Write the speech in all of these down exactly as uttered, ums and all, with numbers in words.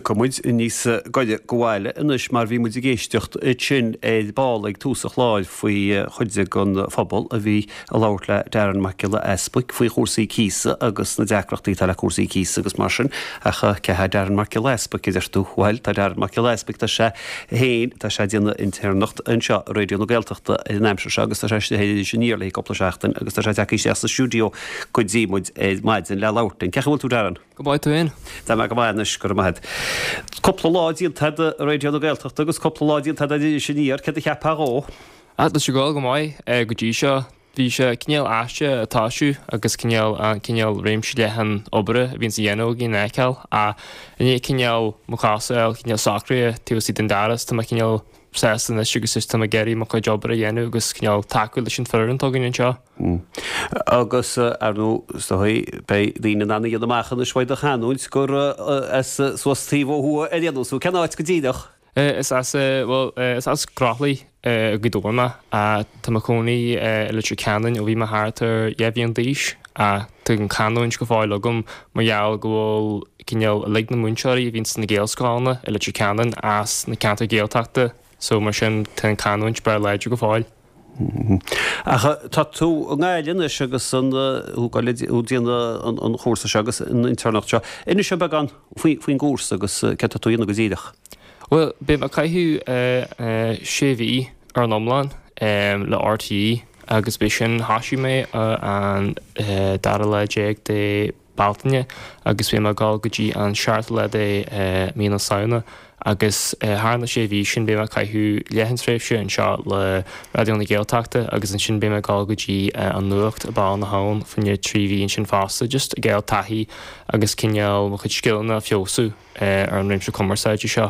cumid níos goide gohhaile inis mar bhí muid géisteocht sin é bálaigh túsach láid faoi chuide gon phobal a bhí a labhairt le Darren McGill Esplic faoi chósaí císa agus na deacrachtaí tá le chósaí císa agus mar sin acha cethe Darren McGill Esplic idir tú bhhail tá Darren McGill Esplic tá sé héin tá sé déanana internacht anseo réidió na Gaeltachta in Aimsir agus tá sé héidir sinníor le coppla seachtain agus tá sé deacaí sé sa stúdio chuid dí muid maidin le labhairt. Cecha bhfuil tú Darren? Go báid tú in? Tá me go bhhainnis gur maid. Coppla láidíon tad a réidió na Gaeltachta agus coppla láidíon tad a sinníor ce cheapá ó? A tá sé gáil go maiid go dtí seo bhí sé cineal aiste atáisiú agus cineal cineal réimsí lehan obre a bhín sa dhéanú gin éceil a iné cineal mucásail cineal sacré túsí den daras tá cineal sestan is sigus system a geirí mo chu jobbar a dhéanú agus cineal tacuil sin fearan tógann seo. Agus arnú stoí be dhíine anna iad amachchan is swaid a chanúint gur suastíomh thua a dhéanú sú cenáid go díadach? Is as well is as grothlaí go dúna a tá cónaí electric canan ó bhí mar hátar dhéhíon díis a tu an canúint go fáil agam margheall go bhfuil cineal le na múnseirí hín na géalscána electric canan as na cantar géalteachta so mar sin ten canúint bre leidir go fáil. Acha tá tú an gáilin is agus an údíana an chósa agus in internacht seo. Ina se began faoin gús agus ce tú dhéanana go díadach? Well, be ma caiithú sé bhí ar an omláin le R T E agus be sin háisiú mé an dara le déag de Baltaine agus be ma gáil go dtí an seart le é mína saona agus hána sé bhí sin be ma caiithú lehansréimhse an seo le radioúna géalteachta agus an sin be ma gáil go dtí an nuacht a bá na hán fanne trí bhíon sin fásta just a géal taithí agus cineal mo chud scilna fiosú ar an réimse commerceáide seo.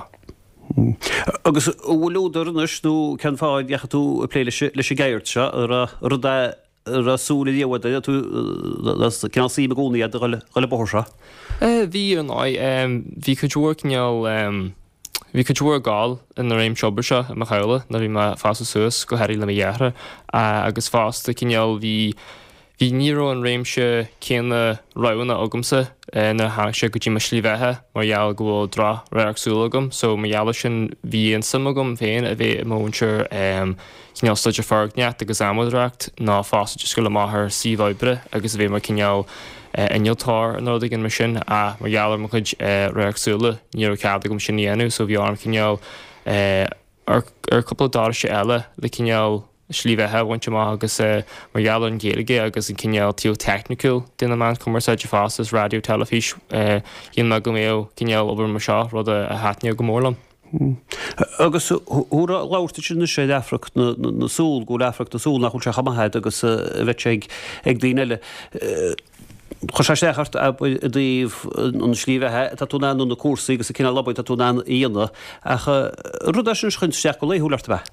Agus bhfuilúdarnas nó cean fáid decha tú plé leis sé gairt se ar rudá rasúla díomhada tú cean sí a gúnaí go le bóir se? Bhí an áid bhí chu dúir cineal bhí chu dúir gáil in na réim seobair se a chaile na bhí mar fásta suas go heirí le dhearra agus fásta cineal bhí Bhí níró an réimse céanna roihanna agamsa na hána sé go dtí mar slíbhethe margheall go bhfuil drá reachsúlagam, so margheall sin bhí an samagam féin a bheith móinseir cineal stoidir fargneat agus amadreacht ná fásta just go le máthair síomhaibre agus bheith mar cineal innealtáir an nódaigh an mar sin a margheallar mar chud reachsúla níor ceada gom sin dhéanú, so bhí arm cineal ar coppla dáir sé eile le cineal slíbhethe bhainte má agus margheall an géalaige agus an cineal tío technical duna man commerceáide fástas radio telefís dhéon me go méo cineal obair mar seo rud a háitne go mórlam. Agus úra láirta sin na sé Afric na súl go Afric na súl nach chuil se chamatheid agus bheith ag daoine Chos sé séchart a dtíobh an slíbhethe tá tú anú na cuasaí agus a cinál labbaid a tú an íana ach rud sin chuint seach go léúlart bheith?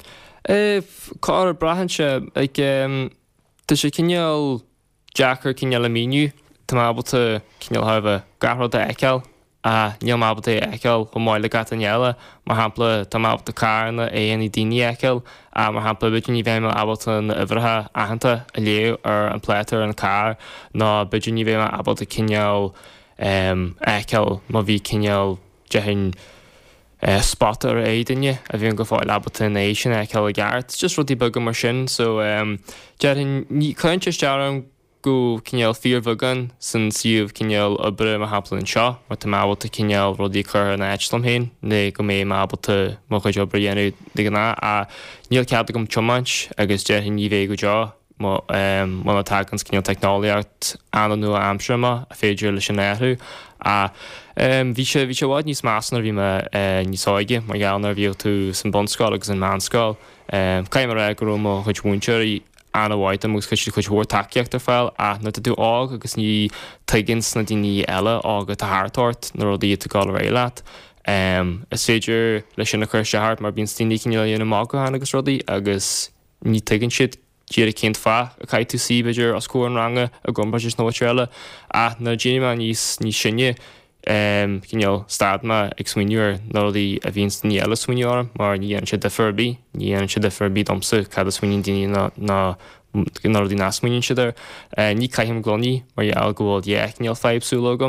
Cá brahanse ag tá sé cineal Jackar cineal amíniu tá mábalta cineal haibh garrad a eiceil a níl mábalta eiceil go máile gata neala mar hampla tá mábalta carna éon i daoine eiceil a mar hampla bidin ní bhéime abalta na ibhrethe ahananta a léú ar an pléitar an car ná bidin ní bhéime abalta cineal eiceil má bhí cineal dehin spot ar é daine a bhíon go fáil abalta in é sin eiceil a gceart just rudí bugam mar sin so dehin ní chuinte stearm go cineal fíormhagan san siomh cineal obre mar hapla an seo mar tá mábalta cineal rudí chur an eitlam héin ne go mé mábalta mo chuid obre dhéanú digna a níl ceada gom chomáint agus dehin ní bhéh go deo má tágans cineal technoliacht an nu a amsrama a féidir leis an éithú a bhí sé bhí sé bháid níos másnar bhí me níosáige mar gheannar bhíoh tú san bonscáil agus an mánscáil caiim mar go mo chuid múnseir anna bhaid agus chuid chuid thuair takeíocht ar fáil a na tú ág agus ní tuigins na daoine eile ágad a háartát na rudaí tú gáil réileat. Is féidir leis sin na chuir seart mar bíon stíní cineal dhéanana má go hána agus rudaí agus ní tuigann siad díar céint fá a caiith tú sí beidir as cóir an ranga a gombaid is nóitreile a na déanaine níos ní sinne cineal stadma ag smuinúir nódaí a bhíon ní eile smuinúir mar ní an si de furbí ní an si de furbí domsa cad a smuinin daoine ná nódaí ná smuinin siidir ní caiithim gloní mar eall go bhfuil dhéag níl feibhsúlagam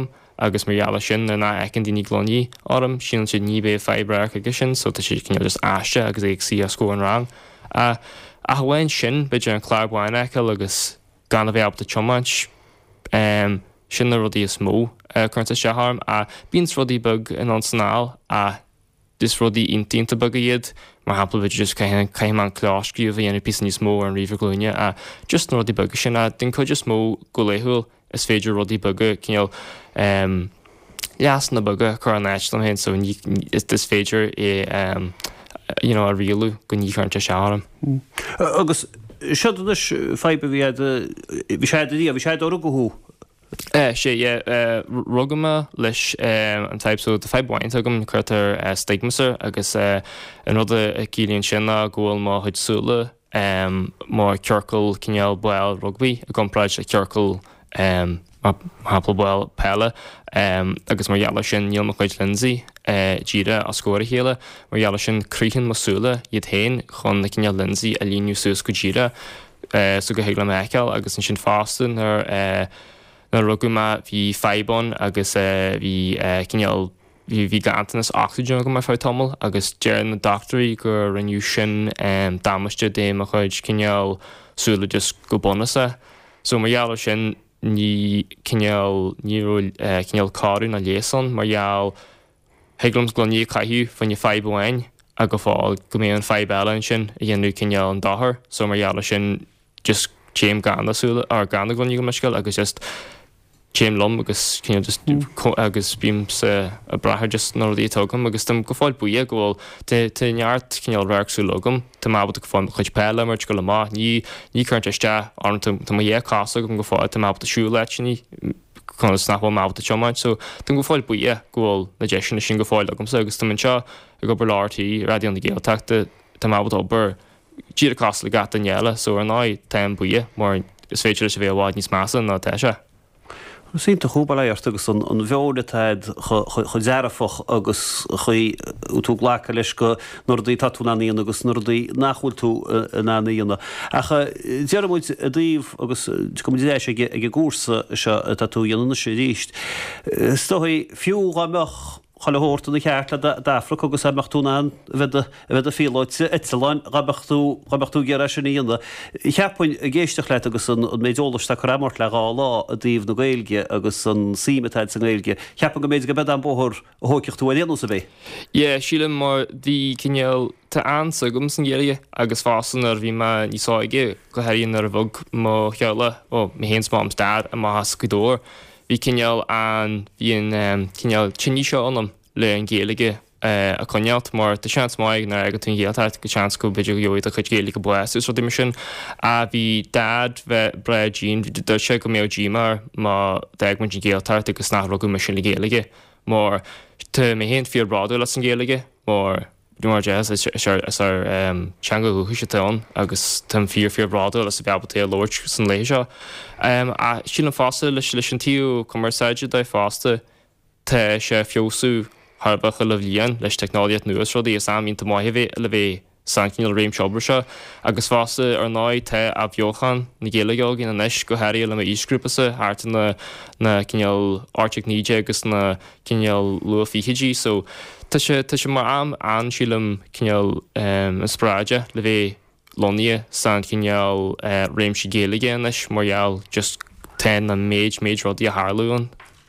agus marghealla sin na ná ecin daoine glóní orm sin si ní bé fibre agus sin, so tá si cinneal just aiste agus ag si a scór an rang. A a bhhain sin beidir an chláirháin eiceil agus gan a bheith abta chomáint um, sin na rudí is mó uh, chuirta se harm a bíns rudí bug in an sanál a dus rudí intínta bug a iad mar hapla beidir just caiim an clásciú a bhí pí níos mó an riomh glúine a just na rudí bug sin a din chuid just mó go léthúil is féidir rudí bug cinneal um, leas na bug chu an éislam hen so is this féidir é um, you know, a rialú go ní chuirta se harm. Mm. Uh, agus Siadis feibe bhí bhí sé dí a bhí sé orú goú. sé rugama leis an taipsú de feibhaint agam chuirtar stigmasar agus an rud a cílíonn sinna ghfuil má chuidsúla má ceorcail cineal buil rugbaí a gompraid a ceorcail hapla buil peile agus mar dheala sin níl mo chuid linsaí díre a scóir chéile mar dheala sin críchan masúla iad hain chun na cineal linsaí a líonú suas go díre so go héagla meiceil agus an sin fástan ar na ruguma bhí feibon agus bhí cineal bhí gantanas oxygen go mar fáitomol agus dear na doctorí gur riniu sin dámaiste dé a chuid cineal súla just go bonasa so mar dheala sin ní cineal níúil cineal cáú na léson mar dheall heglums gloní caiú fan je feibhain a go fáil go mé an feibbeile sin a dhéanú cineal an dáthair so mar dheala sin just chéim gana súla ar gana gloní go meiscail agus just chéim lom agus just agus bím a brathair just nó dí tógam agus tam go fáil buí gohfuil te neart cineal reachsú logam tá mábal go fáil chuid peile mar go le má ní ní chuint eiste an tá dhé cása go go fáil tá mábal siú leitní chun snapá mábal chomáid so tá go fáil buí gohfuil na de sin sin go fáil agam agus tá seo a go láirtaí radioon na géalteachta tá mábal obair tíad cása le gata neile so ar ná taim buí mar is féidir se bhéh bháid níos measa ná teise. Sínta chúpa leirt agus an bheolaid chu dearafach agus chu tú ghlacha leis go nuirdaí tatú naíon agus nuirdaí nachhfuil tú naíonna. Acha dearmid a dtíomh agus comdéis ag gúsa se tatú dhéanana sé ríist. Stoí fiúá meach chailehórta na cheartla d'Afra agus abechtúna bheit a fíáid Itláin rabechtú gear sin íonna. Cheappain a géisteach leit agus an méideolalaiste chu rammart le gá lá a dtíomh na Gaeilge agus an síimetáid san Gaeilge. Cheappan go méid go bed an bóthir a hóceochtú a dhéanú sa bheith. Ié, sílim mar bhí cineal tá ansa gom san Gaeilge agus fásan ar bhí me níosáige go heiríonn ar a bhog má cheala ó mé héins mám stad a má has go dóir. Bhí cineal an bhíon cineal tinní seo anam le an Gaeilge a conealt mar de seans maig na agad tún géaltart go seans go beidir go joid a chuid Gaeilge buas ús rodí sin a bhí dad bheith bre Jean bhí do se go mé ddímar má deagmun sin géaltart agus nach go me sin le Gaeilge mar tá mé héon fíor bradú le an Gaeilge mar mar jazz is ar teanga thuisián agus tam fíor fíor bradú le sa bhealbaté Lord san lei seo a sin an fásta leis leis an tíú commerceide d fásta tá sé fiosú Harbacha le bhíon leis technoliaad nuas rodí is am ínta maithehé le bheith sancinil réim seobar se agus fásta ar náid te a bheochan na Gaeilge gin na neis go heirí le ísgrúpasa háta na na cineal Arctic níide agus na cineal lua fichidí so tá sé tá sé mar am an sílam cineal an spráide le bheith lonia san cineal réim si Gaeilge neis margheall just ten na méid méid rodí a Harlúan.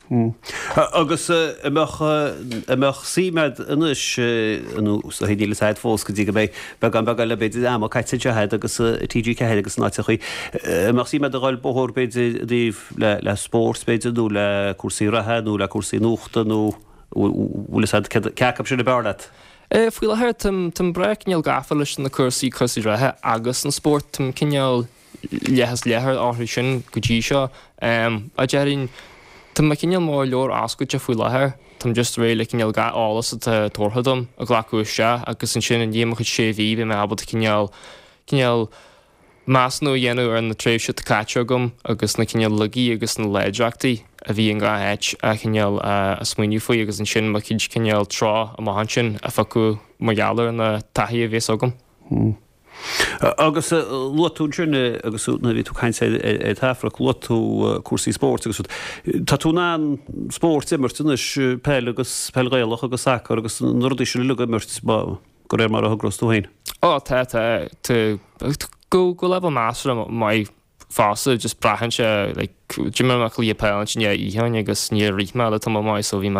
Agus meach síimeid inis a híile said fós go dtí go bé be an bag le beidir am caiitehead agus T G cehéad agus náte chuí. Meach síimeid a gáil bóthir beidir díomh le spórs beidir nó le cuasírathe nó le cuasaí nuachta nó bhfuil ceap sin na bearlaat. Fuil athir tam brec neal gafa leis na cuasaí cosírathe agus an sport tam cineal lehas lethir áthir sin go dtí seo a dearín Tá ma cineal mór leor ascuite fuil lethir, Tam just réile cineal ga álas a torthadam a ghlacu se agus an sin an dhéime chud sé bhí be me abal cineal cineal más nó dhéanú ar na tréimhse a caite gom agus na cineal lugaí agus na leideachtaí a bhí an gá heit a cineal a smuoinú faoi agus an sin ma cid cineal trá a mahan sin a facu margheallar na taithí a bhés agam. Agus loú dúne agus úna ví tú caiin sé tefra loú cuasí sport agus Tá tú ná sport immertunis pe agus pellréalach agus sacr agus nordí se lu immert go ré mar a grosúhain. Ó tá go go le más mai fása just brahan se Jimach lí pe sin íhain agus ní ríme tam mai so bhí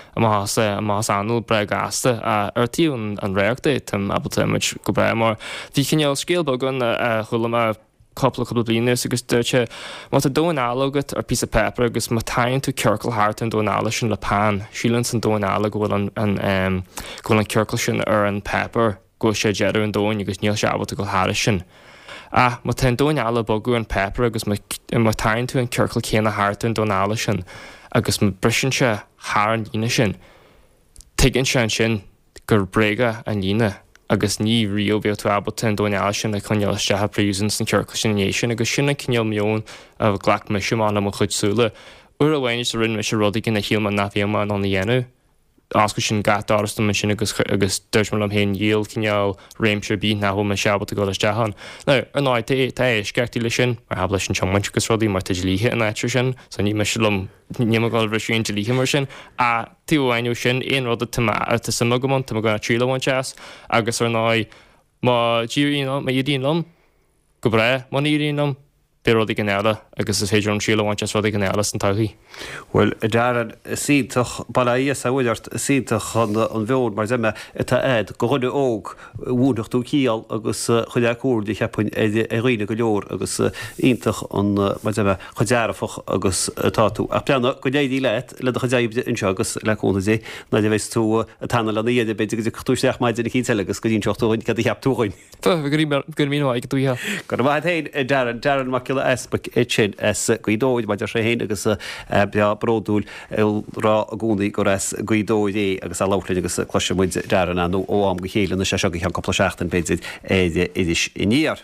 mása más anú bre gasta a artíún an réachta tam abaltimiid go bre mar bhí cinneal scéalba gun chula couple couple blianús agus dúirte má a dóin álagat ar pí pepper agus má tain tú ceircail háart an dónála sin le pan sílan san dónála gohfuil an gohfuil an ceircail sin ar an pepper go sé jeadú an dóin agus níl se abbalta go háiri sin. A má ten dóin eala bogu an pepper agus má tain tú an ceircail céanna háart an dónála sin agus má brisin se háar an líine sin. Tuigeann se an sin gur bréga an líine agus ní rio bhío tú abbalta an dóin eala sin a chuneal istethe príúsan san ceircail sin éis sin agus sinna cinneal mion a ghlach meisiúmána mo chuidsúla. Uair a bhaine sa rinn me se rudaí na hialman na bhíoman an dhéanú. Asco sin gatáras man sin agus agus dúirsmar am héon díal cinneal réimseir bí na me seabbalta go isteán. No ar náid tá é sceirtí lei sin mar habla sin temanint agus rudaí mar tuidir líthe an éitir sin sa ní me lom níáil bhisiún de líthe mar sin a tíhhainú sin éon rud a sama gomán tá gona trílehain teas agus ar náid má ddííon mé dtíon lom go bre má íon be rudaí gan eile agus is féidir an sílehaint rudaí gan eile an tauí. Well dearan síach bailíos a bhfuidirt síach an bheor mar zime tá éad go chuide óg bhúnach tú cíal agus chuide cuairdaí cheappain é riine go leor agus ionintach an mar zime chudearafach agus táú. A pleanna go déadí leit le a chudeibde inseo agus leúna é na de bheits tú a tanna le iad beidir go túisteach maid in cíile agus go dín seochtúin cad cheaptúin. Tá gur mí ag túthe. Go bhhaid héin dearan dearan mac Espa sin es goidóid maidir sé héine agus be bródúil rá a gúnaí go res goidóid é agus a lálainn agus cloisimuid dearan nó óam go chéile na se se an coppla seachtain beidir éidir inis iníar.